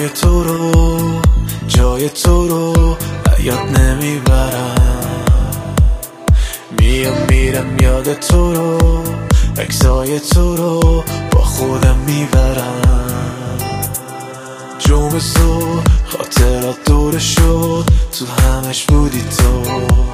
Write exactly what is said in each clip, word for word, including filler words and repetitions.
جای تو رو جای تو رو یاد نمیبرم. میام میرم یاد تو رو، عکسای تو رو با خودم میبرم. جمعه صبح خاطرات دوره شد، تو همش بودی تو.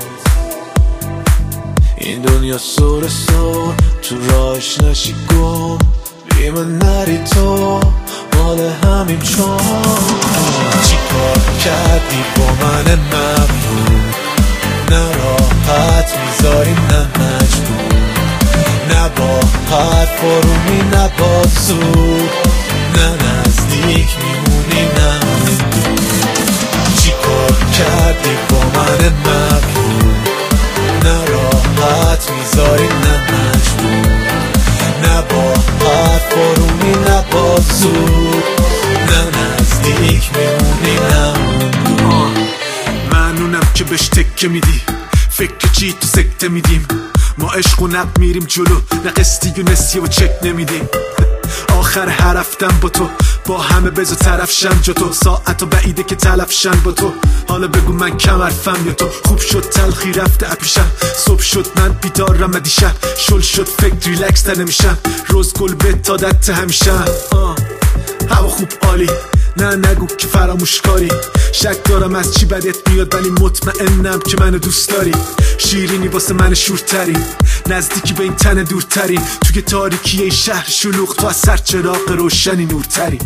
این دنیا سر سر تو راهش نشی گم، بی من نری تو مال همیم چون. چی کار کردی با من ممنون، نه راحت میذاری نه مجبور، نه با حرف آرومی نه با زور، نه نزدیک میمونی نه چی کار کردی با من ممنون، نه راحت میذاری نه مجبور، نه با حرف آرومی نه با زور، نه نزدیک میمونی نه ممنونم که بهش تکه میدی، فکر چی تو سکته میدیم. ما عشق و نق میریم جلو، نه قسطی و نسیه و چک نمیدیم. آخر هر رفتم با تو، با همه بزو طرف شم جا تو. ساعت و بعیده که تلف شن با تو، حالا بگو من کم حرفم یا تو. خوب شد تلخی رفته اپیشم، صبح شد من بیدارم و دیشب شل شد فکر ریلکس تر نمیشم. روز گل به تادت همیشم. هوا خوب عالی، نه نگو که فراموش کاری. شک دارم از چی بدت میاد ولی مطمئنم که منو دوست داری. شیرینی واسه من شورتری، نزدیکی به این تن دورترین. توی تاریکی این شهر شلوغ تو از سر چراغ روشنی نورتری.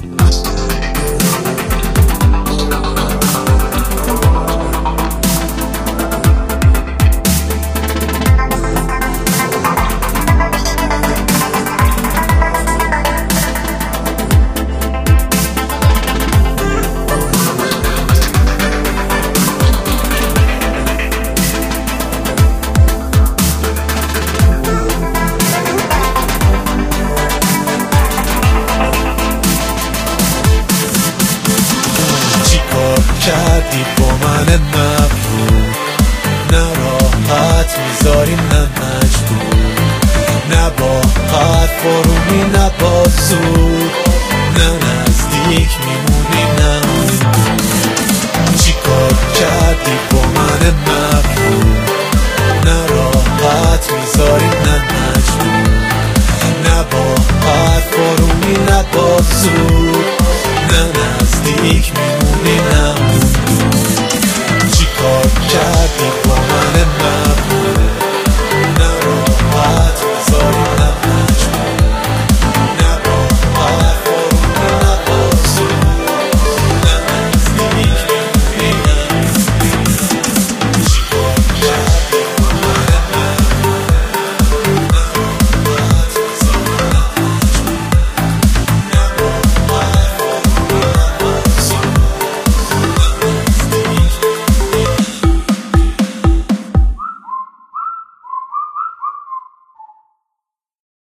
کردی با من ممنون، نه راحت میذاری نه مجبور، نه با حرف آرومی نه با زور، نه نزدیک میمونی نه چی کار کردی با من ممنون، نه راحت میذاری نه مجبور، نه با حرف آرومی نه با زور.